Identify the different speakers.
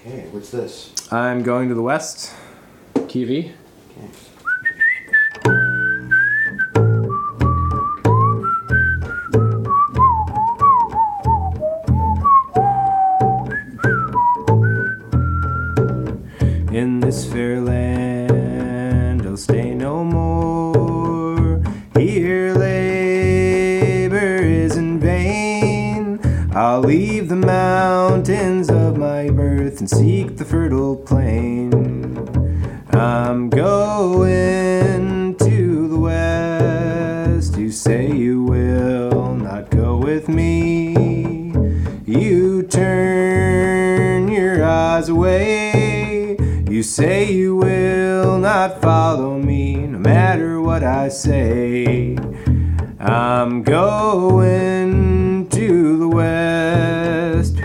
Speaker 1: Okay, what's this?
Speaker 2: I'm going to the west. Kiwi.
Speaker 1: Okay.
Speaker 2: In this fair land I'll stay no more. Here labor is in vain. I'll leave the mountains of my birth and seek the fertile plain. I'm going to the west. You say you will not go with me. You turn your eyes away. You say you will not follow me, no matter what I say. I'm going to the west.